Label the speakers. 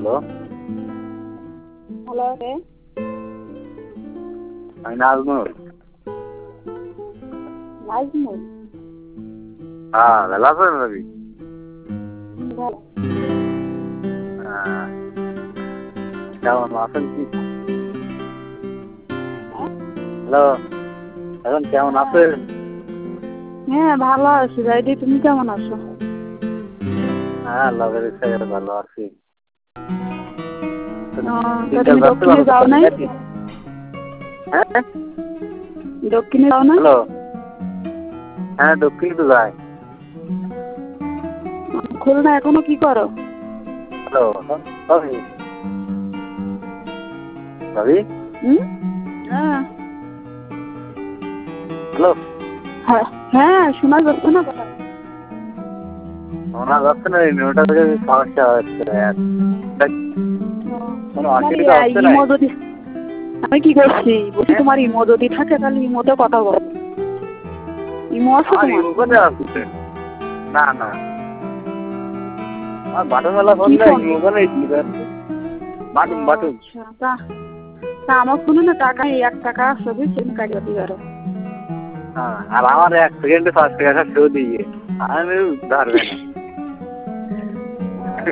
Speaker 1: Hello,
Speaker 2: hello কে?
Speaker 1: আমি নাজমুল।
Speaker 2: নাজমুল?
Speaker 1: হ্যাঁ, ভালো আছেন রবি?
Speaker 2: ভালো।
Speaker 1: হ্যাঁ, কেমন আছেন কি? হ্যালো, এখন কেমন আছেন?
Speaker 2: হ্যাঁ ভালো আছি ভাইদি, তুমি কেমন আছো?
Speaker 1: হ্যাঁ, আল্লাহর ইচ্ছায় ভালো আছি।
Speaker 2: তা তুমি দক্ষিণে যাও নাই?
Speaker 1: হ্যাঁ,
Speaker 2: দক্ষিণে যাও না?
Speaker 1: হ্যালো, হ্যাঁ দক্ষিণ তো যাই।
Speaker 2: খুলনা এখনো কি করো?
Speaker 1: হ্যালো, রবি, রবি,
Speaker 2: হ্যাঁ
Speaker 1: হ্যালো,
Speaker 2: হ্যাঁ শোনা যাচ্ছে না কথা?
Speaker 1: শোনা যাচ্ছে না, ওটা থেকে সমস্যা হচ্ছে। কোনো অসুবিধা হচ্ছে না?
Speaker 2: ইমো যদি আমি কি করছি বলছি, তোমার ইমো যদি থাকে তাহলে ইমোতে কথা বলো। ইমো আছে
Speaker 1: আমার
Speaker 2: তোমার?
Speaker 1: ইমোতে আসছে না, না, আমার বাটনওয়ালা ফোন
Speaker 2: কি
Speaker 1: না,
Speaker 2: ফোন?
Speaker 1: ইমোতে বাটন বাটন।
Speaker 2: আচ্ছা, তা আমার ফোনে না টাকা 1 টাকা আছে বুঝছি, কাটিয়ে দিবারও।
Speaker 1: হ্যাঁ, আর আমার 1 সেকেন্ডে 5 টাকা শো দিয়ে আমি ধরবে না।